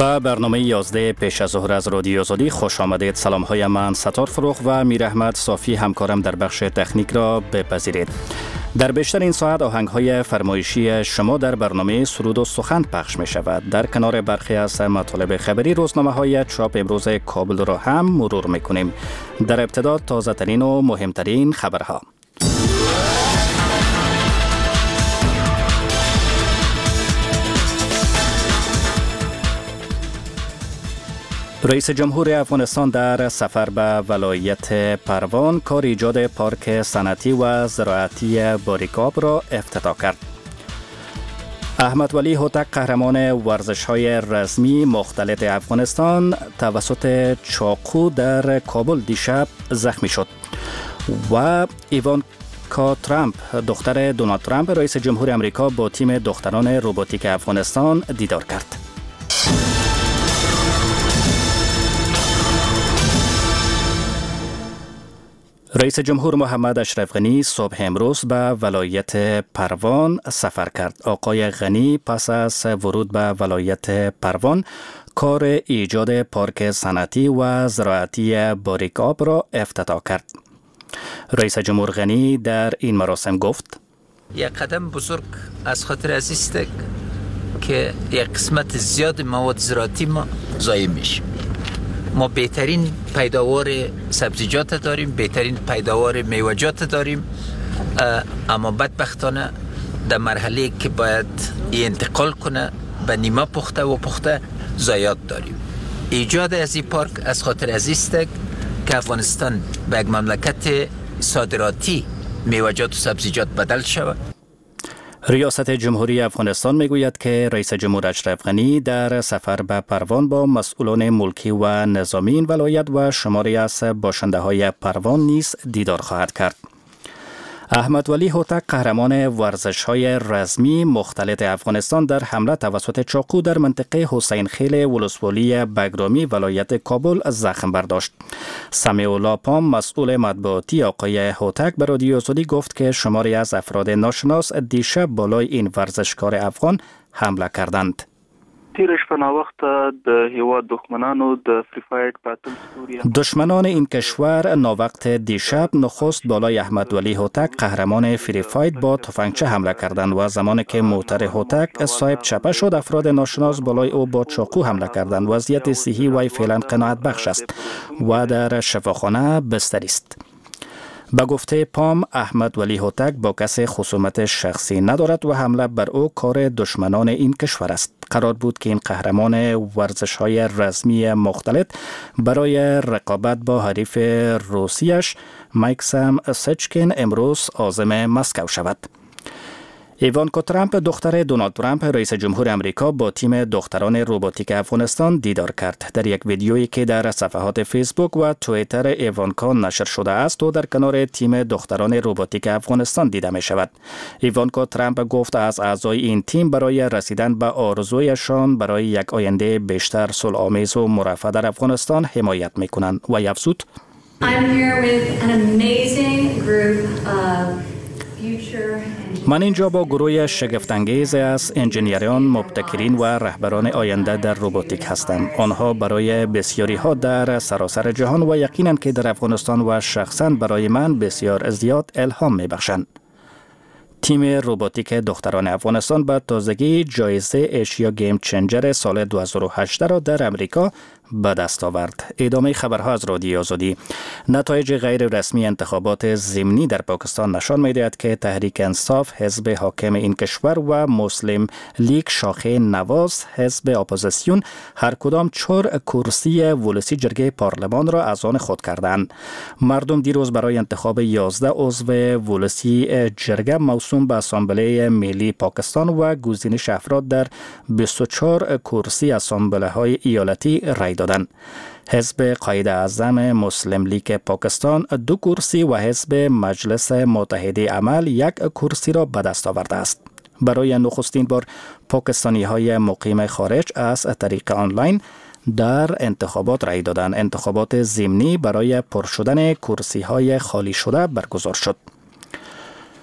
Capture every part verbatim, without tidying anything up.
با برنامه یازده پیش از ظهر از رادیو آزادی خوش آمدید. سلام های من ستار فروغ و میر احمد صافی همکارم در بخش تکنیک را بپذیرید. در بیشتر این ساعت آهنگ های فرمایشی شما در برنامه سرود و سخن پخش می شود. در کنار برخی از مطالب خبری روزنامه های چاپ امروز کابل را هم مرور می کنیم. در ابتدا تازه ترین و مهمترین خبرها. رئیس جمهور افغانستان در سفر به ولایت پروان کار ایجاد پارک صنعتی و زراعتی باریکاب را افتتاح کرد. احمد ولی هوتک قهرمان ورزش‌های رزمی مختلط افغانستان توسط چاقو در کابل دیشب زخمی شد. و ایوانکا ترامپ دختر دونالد ترامپ رئیس جمهور امریکا با تیم دختران روباتیک افغانستان دیدار کرد. رئیس جمهور محمد اشرف غنی صبح امروز به ولایت پروان سفر کرد. آقای غنی پس از ورود به ولایت پروان کار ایجاد پارک صنعتی و زراعتی باریکاب را افتتاح کرد. رئیس جمهور غنی در این مراسم گفت: یک قدم بزرگ از خاطر از است که یک قسمت زیاد مواد زراعتی ما ضایع میشه. ما بهترین پیداوار سبزیجات داریم، بهترین پیداوار میوه‌جات داریم، اما بدبختانه در مرحله که باید انتقال کنه به نیمه پخته و پخته ضایعات داریم. ایجاد از این پارک از خاطر از است که افغانستان به یک مملکت صادراتی میوه‌جات و سبزیجات بدل شود. ریاست جمهوری افغانستان میگوید که رئیس جمهور اشرف غنی در سفر به پروان با مسئولان ملکی و نظامی این ولایت و شماری از باشنده های پروان نیز دیدار خواهد کرد. احمد ولی هوتک قهرمان ورزش های رزمی مختلط افغانستان در حمله توسط چاقو در منطقه حسین خیل ولسوالی بگرامی ولایت کابل زخم برداشت. سمیع الله پام مسئول مطبوعاتی آقای هوتک به رادیو آزادی گفت که شماری از افراد ناشناس دیشب بالای این ورزشکار افغان حمله کردند. تیرش په ناوخت د هیواد دښمنانو د فری فایر پاتل سوریا دشمنان این کشور ناوقت دیشب نخست بالای احمد ولی هوتک قهرمان فری فایت با تفنگچه حمله کردند و زمانی که موتر هوتک صاحب چپه شد افراد ناشناس بالای او با چاقو حمله کردند. وضعیت صحی وی فعلا قناعت بخش است و در شفاخانه بستری است. به گفته پام احمد ولی هوتک با کسی خصومت شخصی ندارد و حمله بر او کار دشمنان این کشور است. قرار بود که این قهرمان ورزش های رزمی مختلط برای رقابت با حریف روسیش مایکسم سچکین امروز عازم مسکو شود. ایوانکا ترامپ دختر دونالد ترامپ رئیس جمهور امریکا با تیم دختران روباتیک افغانستان دیدار کرد. در یک ویدیویی که در صفحات فیسبوک و توییتر ایوانکا نشر شده است و در کنار تیم دختران روباتیک افغانستان دیده می شود. ایوانکا ترامپ گفت از اعضای این تیم برای رسیدن به آرزویشان برای یک آینده بیشتر صلح‌آمیز و مرفه در افغانستان حمایت می کنند و افزود: I'm here with an amazing group of future من اینجا با گروه شگفت‌انگیز از انجینیران، مبتکرین و رهبران آینده در روباتیک هستم. آنها برای بسیاری ها در سراسر جهان و یقیناً که در افغانستان و شخصاً برای من بسیار زیاد الهام می‌بخشند. تیم روباتیک دختران افغانستان به تازگی جایزه ایشیا گیم چنجر سال دو هزار و هجده را در امریکا به دست آورد. ادامه خبرها از رادیو آزادی. نتایج غیر رسمی انتخابات ضمنی در پاکستان نشان می‌دهد که تحریک انصاف حزب حاکم این کشور و مسلم لیگ شاخه نواز حزب اپوزیسیون هر کدام چهار کرسی ولسی جرگه پارلمان را از آن خود کردند. مردم دیروز برای انتخاب یازده عضو ولسی جرگه موسوم به اسامبله ملی پاکستان و گزینش افراد در بیست و چهار کرسی اسامبله‌های ایالتی رای دادند. حزب قائد اعظم مسلم لیگ پاکستان دو کرسی و حزب مجلس متحده عمل یک کرسی را به دست آورده است. برای نخستین بار پاکستانی های مقیم خارج از طریق آنلاین در انتخابات رای دادند. انتخابات ضمنی برای پر شدن کرسی های خالی شده برگزار شد.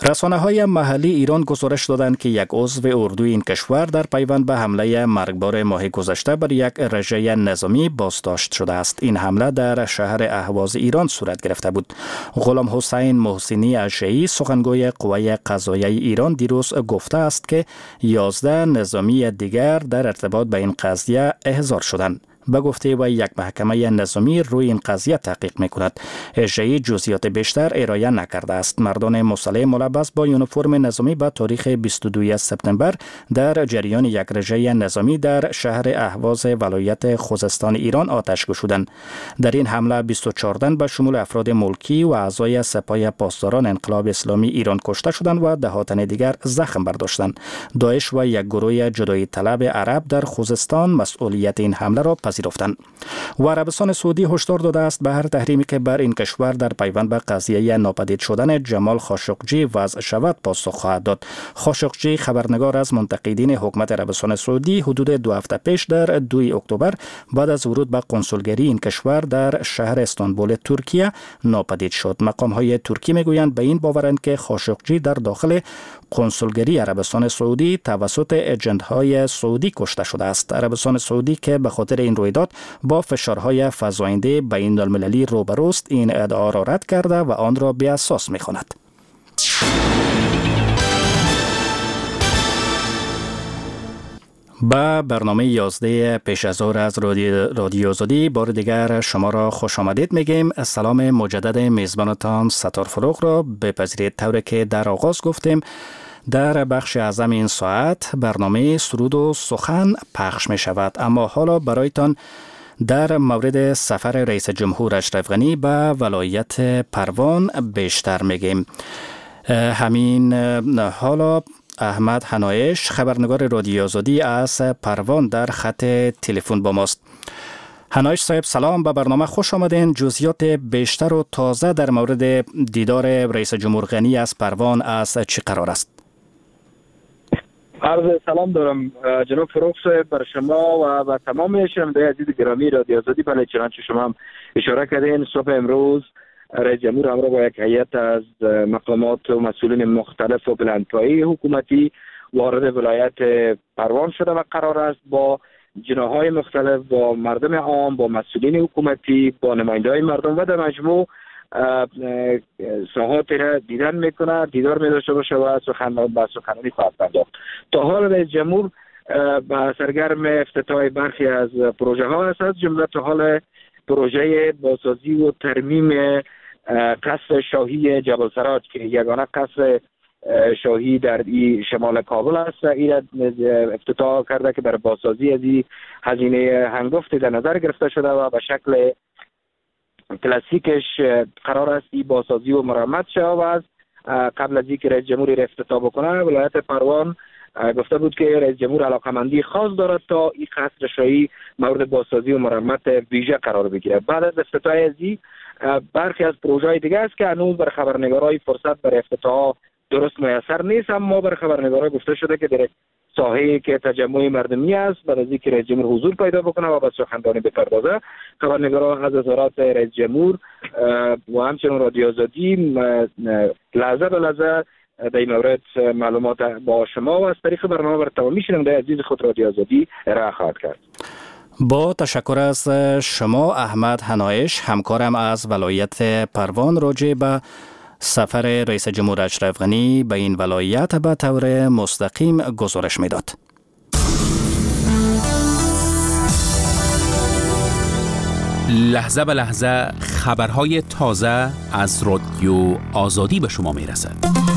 رسانه‌های محلی ایران گزارش دادند که یک عضو اردوی این کشور در پیوند به حمله مرگبار ماه گذشته بر یک رژه نظامی بازداشت شده است. این حمله در شهر اهواز ایران صورت گرفته بود. غلام حسین محسنی اشعی سخنگوی قوه قضاییه ایران دیروز گفته است که یازده نظامی دیگر در ارتباط به این قضیه احضار شدند. به گفته و یک محکمه نظامی روی این قضیه تحقیق میکند. اشعی جزئیات بیشتر ارائه نکرده است. مردان مسلح ملبس با یونیفرم نظامی به تاریخ بیست و دو سپتامبر در جریان یک رژه نظامی در شهر اهواز ولایت خوزستان ایران آتش گشودند. در این حمله بیست و چهار تن به شمول افراد ملکی و اعضای سپاه پاسداران انقلاب اسلامی ایران کشته شدند و ده تن دیگر زخم برداشتند. داعش و یک گروه جدایی طلب عرب در خوزستان مسئولیت این حمله را پذیرفتند. و عربستان سعودی هشدار داده است به هر تحریمی که بر این کشور در پیوند به قضیه ناپدید شدن جمال خاشقجی وضع شود پاسخ خواهد داد. خاشقجی خبرنگار از منتقدین حکومت عربستان سعودی حدود دو هفته پیش در دوم اکتبر بعد از ورود به کنسولگری این کشور در شهر استانبول ترکیه ناپدید شد. مقام‌های ترکی میگویند به این باورند که خاشقجی در داخل کنسولگری عربستان سعودی توسط ایجنت‌های سعودی کشته شده است. عربستان سعودی که به خاطر این رویداد با فشارهای فزاینده بین المللی روبروست این ادعا را رد کرده و آن را بی اساس می‌خواند. با برنامه یازده پیش از ظهر از رادیو آزادی بار دیگر شما را خوش آمدید میگیم. سلام مجدد میزبانتان ستار فروغ را بپذیرید. طوری که در آغاز گفتیم در بخش اعظم این ساعت برنامه سرود و سخن پخش می شود، اما حالا برایتان در مورد سفر رئیس جمهور اشرف غنی به ولایت پروان بیشتر میگیم. همین حالا احمد حنایش خبرنگار رادیو آزادی از پروان در خط تلفن با ماست. حنایش صاحب سلام، به برنامه خوش آمدین. جزئیات بیشتر و تازه در مورد دیدار رئیس جمهور غنی از پروان از چی قرار است؟ عرض سلام دارم جناب فروغ صاحب بر شما و و تمام شنوندگان عزیز گرامی رادیو آزادی. بله، چنانچه شما هم اشاره کردین صبح امروز رئیس جمهور همراه با یک هیئت از مقامات و مسئولین مختلف و بلندپایه حکومتی وارد ولایت پروان شده و قرار است با جناح‌های مختلف، با مردم عام، با مسئولین حکومتی، با نماینده‌های مردم و در مجموع ساحات را دیدن میکنه، دیدار می‌داشته باشه و سخنرانی با سخنرانی خواهد پرداخت. تا حال رئیس جمهور با سرگرم افتتاح برخی از پروژه ها است، از جمله تا حال پروژه بازسازی و ترمیم قصر شاهی جبل سراج که یگانه قصر شاهی در شمال کابل است، این افتتاح کرده که در بازسازی از این هزینه هنگفت در نظر گرفته شده و به شکل کلاسیکش قرار است این بازسازی و مرمت شود. و از قبل از اینکه رئیس جمهور افتتاح بکنه ولایت پروان گفته بود که رئیس جمهور علاقمندی خاص دارد تا این قصر شاهی مورد بازسازی و مرمت ویژه قرار بگیره. بعد از افتتاح از این برخی از پروژه‌های دیگه است که هنوز بر خبرنگارای فرصت برای افتتاح درست میسر نیست، اما بر خبرنگارا گفته شده که در ساحه‌ای که تجمع مردمی است بعد از اینکه رئیس جمهور حضور پیدا بکنه و به سخنرانی بپردازه، خبرنگارا از وزارت رئیس جمهور و همچنین رادیو آزادی لحظه به لحظه در این مورد معلومات با شما و از طریق برنامه بر تمامی شنوندگان عزیز خود رادیو آزادی ارائه خواهد کرد. با تشکر از شما احمد حنایش، همکارم از ولایت پروان، راجع به سفر رئیس جمهور اشرف غنی به این ولایت به طور مستقیم گزارش میداد. لحظه به لحظه خبرهای تازه از رادیو آزادی به شما میرسد.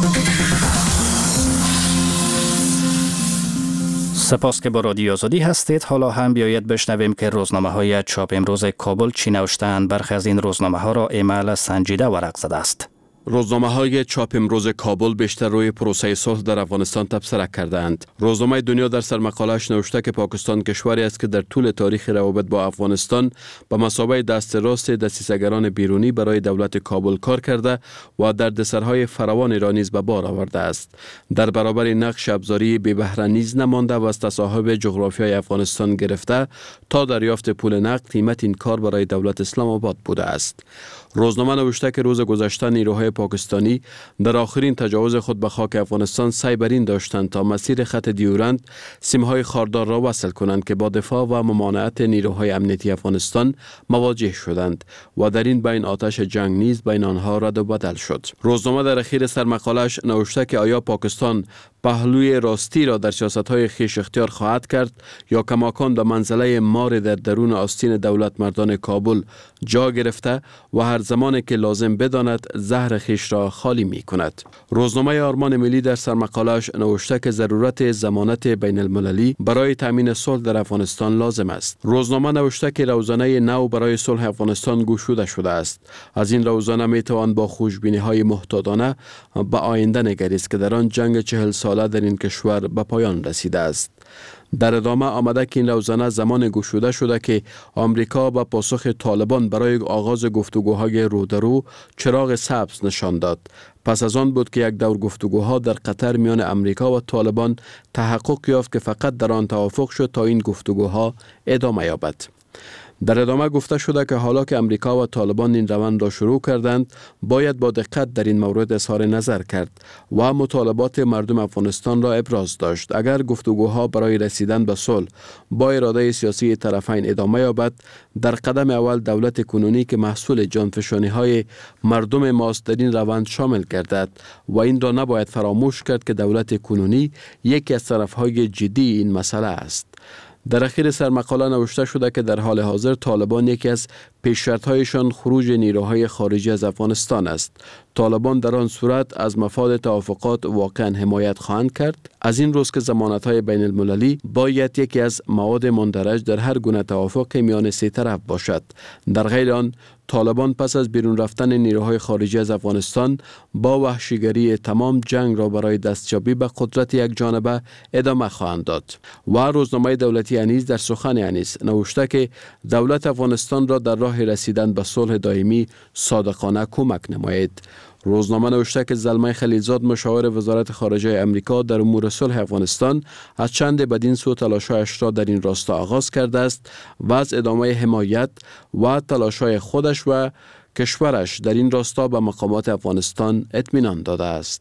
سپاس که با رادیو آزادی هستید. حالا هم بیایید بشنویم که روزنامه های چاپ امروز کابل چی نوشتند. برخی از این روزنامه ها را ایمیل سنجیده ورق زده است. روزنامه‌های چاپ امروز کابل بیشتر روی پروسه صلح در افغانستان تبصره کردند. روزنامه دنیا در سرمقاله‌اش نوشته که پاکستان کشوری است که در طول تاریخ روابط با افغانستان به مثابه دست راست دسیسه‌گران بیرونی برای دولت کابل کار کرده و دردسرهای فراوانی را نیز به بار آورده است. در برابر نقش ابزاری بی بهره نیز نمانده و از تصاحب جغرافیای افغانستان گرفته تا دریافت پول نقد قیمت این کار برای دولت اسلام آباد بوده است. روزنامه نوشته که روز گذشته نیروهای پاکستانی در آخرین تجاوز خود به خاک افغانستان سعی بر این داشتند تا مسیر خط دیورند سیمهای خاردار را وصل کنند که با دفاع و ممانعت نیروهای امنیتی افغانستان مواجه شدند و در این بین آتش جنگ نیز بین آنها رد و بدل شد. روزنامه در اخیر سرمقاله‌اش نوشته که آیا پاکستان پهلوی راستی را در سیاست‌های خویش اختیار خواهد کرد یا کماکان به منزله مار در درون آستین دولت مردان کابل جا گرفته و هر زمانی که لازم بداند زهر خویش را خالی می کند. روزنامه آرمان ملی در سرمقاله‌اش نوشته که ضرورت ضمانت بین المللی برای تامین صلح در افغانستان لازم است. روزنامه نوشته که روزانه نو برای صلح افغانستان گشوده شده است. از این روزانه می توان با خوشبینی‌های محتاطانه به آینده نگریست که در آن جنگ چهل ساله در این کشور به پایان رسیده است. در ادامه آمده که این روزانه زمان گشوده شده که آمریکا به پاسخ طالبان برای آغاز گفتگوهای رو در رو چراغ سبز نشان داد. پس از آن بود که یک دور گفتگوها در قطر میان امریکا و طالبان تحقق یافت که فقط در آن توافق شد تا این گفتگوها ادامه یابد. در ادامه گفته شده که حالا که امریکا و طالبان این روند را شروع کردند باید با دقت در این مورد اظهار نظر کرد و مطالبات مردم افغانستان را ابراز داشت. اگر گفتگوها برای رسیدن به صلح با اراده سیاسی طرفین ادامه یابد، در قدم اول دولت کنونی که محصول جانفشانی های مردم ماست در این روند شامل گردد و این را نباید فراموش کرد که دولت کنونی یکی از طرفهای جدی این مسئله است. در اخیر سرمقاله نوشته شده که در حال حاضر طالبان یکی از پیش‌شرط‌هایشان خروج نیروهای خارجی از افغانستان است. طالبان در آن صورت از مفاد توافقات واقعا حمایت خواهند کرد. از این روز که ضمانت‌های بین المللی باید یکی از مواد مندرج در هر گونه توافق میان سه طرف باشد. در غیر آن طالبان پس از بیرون رفتن نیروهای خارجی از افغانستان با وحشیگری تمام جنگ را برای دستیابی به قدرت یک جانبه ادامه خواهند داد. و روزنامه دولتی انیس در سخن انیس نوشته که دولت افغانستان را در راه رسیدن به صلح دائمی صادقانه کمک نماید. روزنامه نوشته که زلمه خلیلزاد مشاور وزارت خارجه امریکا در امور صلح افغانستان از چند بدین سو تلاش‌هایش را در این راستا آغاز کرده است و از ادامه حمایت و تلاش‌های خودش و کشورش در این راستا به مقامات افغانستان اطمینان داده است.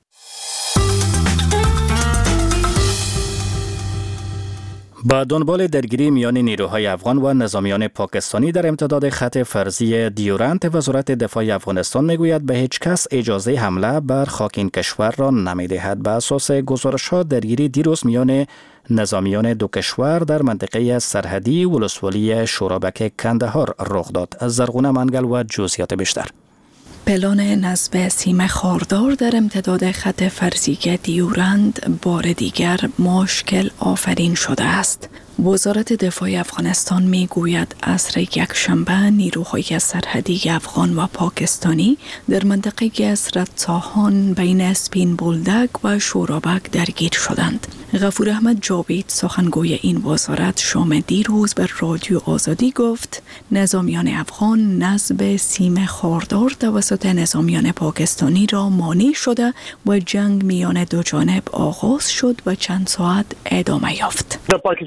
با دنبال درگیری میان نیروهای افغان و نظامیان پاکستانی در امتداد خط فرضی دیورند، وزارت دفاع افغانستان میگوید به هیچ کس اجازه حمله بر خاک این کشور را نمیدهد. به اساس گزارش‌ها درگیری دیروز میان نظامیان دو کشور در منطقه سرحدی ولسوالی شورابک کندهار رخ داد. زرغونه منگل و جزئیات بیشتر. پلان نصب سیم خاردار در امتداد خط فرضی دیورند بار دیگر مشکل آفرین شده است. وزارت دفاع افغانستان می گوید عصر یکشنبه نیروهای سرحدی افغان و پاکستانی در منطقه اسرت تاهان بین اسپین بولدک و شورابک درگیر شدند. غفور احمد جاوید سخنگوی این وزارت شام دیروز به رادیو آزادی گفت نظامیان افغان نصب سیم خاردار توسط نظامیان پاکستانی را مانع شده و جنگ میان دو جانب آغاز شد و چند ساعت ادامه یافت.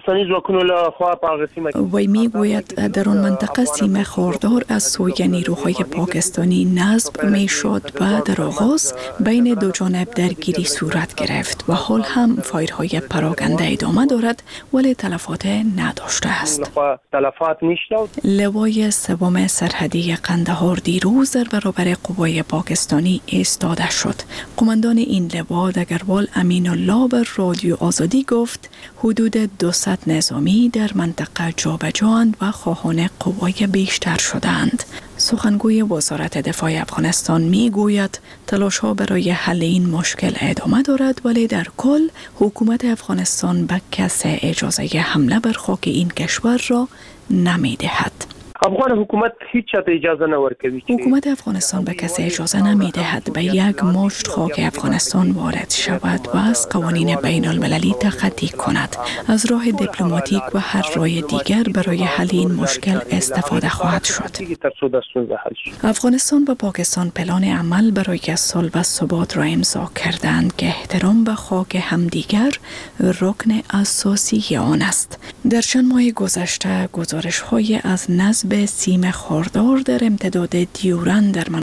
وی می گوید در آن منطقه سیم خاردار از سوی نیروهای پاکستانی نصب می شد و در آغاز بین دو جانب درگیری صورت گرفت و حال هم فایرهای پراکنده ادامه دارد ولی تلفات نداشته است. لوای سوم سرحدی قندهار دیروز در برابر قوای پاکستانی ایستاده شد. قماندان این لوا دگروال امین الله به رادیو آزادی گفت حدود دویست نظامی در منطقه جابجااند و خواهان قوای بیشتر شدند. سخنگوی وزارت دفاع افغانستان می گوید تلاش ها برای حل این مشکل ادامه دارد ولی در کل حکومت افغانستان به کسی اجازه حمله بر خاک این کشور را نمی دهد. افغان حکومت هیچ چاته اجازه نورکوي. حکومت افغانستان به کسی اجازه نمی دهد به یک مشت خاک افغانستان وارد شود و از قوانین بین المللی تخطی کند. از راه دیپلماتیک و هر راه دیگر برای حل این مشکل استفاده خواهد شد. افغانستان و پاکستان پلان عمل برای صلح و ثبات را امضا کردند که احترام به خاک همدیگر رکن اساسی آن است. در چند ماه گذشته گزارش‌های از نصب به سیم خاردار در امتداد دیورند در